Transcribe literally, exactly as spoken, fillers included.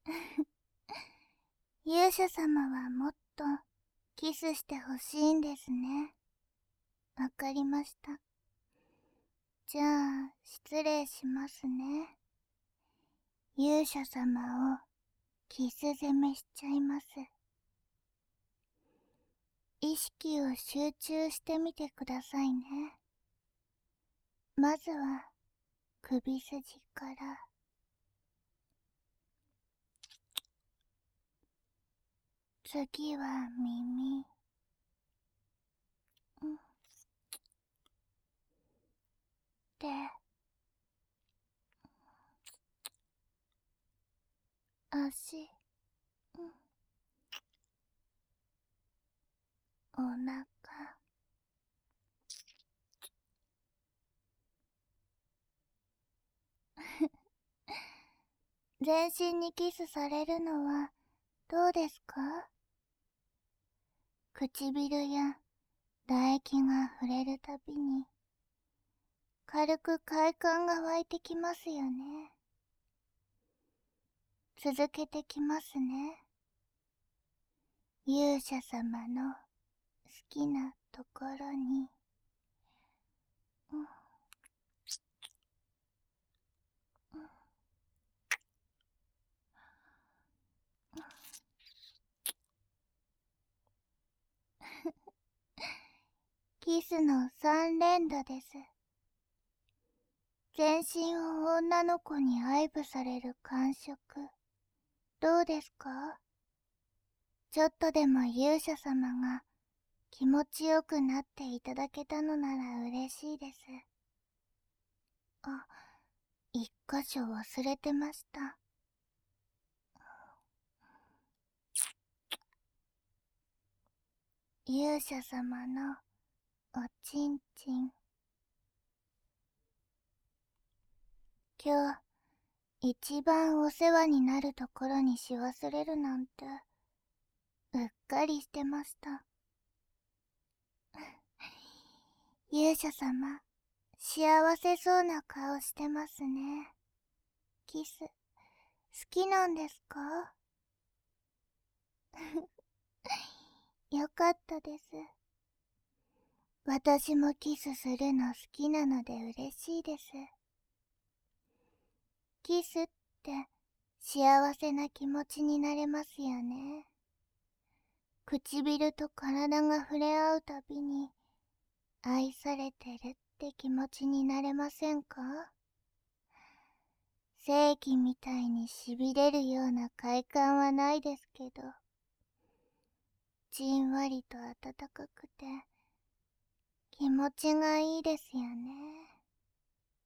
勇者様はもっとキスしてほしいんですね。わかりました。じゃあ、失礼しますね。勇者様をキス攻めしちゃいます。意識を集中してみてくださいね。まずは首筋から。次は耳。うん。で、足。うん。お腹。全身にキスされるのはどうですか？唇や唾液が触れるたびに軽く快感が湧いてきますよね。続けてきますね。勇者様の好きなところに。うん。キスの三連打です。全身を女の子に愛撫される感触、どうですか？ちょっとでも勇者様が気持ちよくなっていただけたのなら嬉しいです。あ、一箇所忘れてました。勇者様のおちんちん。今日一番お世話になるところにし忘れるなんてうっかりしてました。勇者様、幸せそうな顔してますね。キス好きなんですか？よかったです。私もキスするの好きなので嬉しいです。キスって幸せな気持ちになれますよね。唇と体が触れ合うたびに愛されてるって気持ちになれませんか？正義みたいにしびれるような快感はないですけど、じんわりと暖かくて気持ちがいいですよね。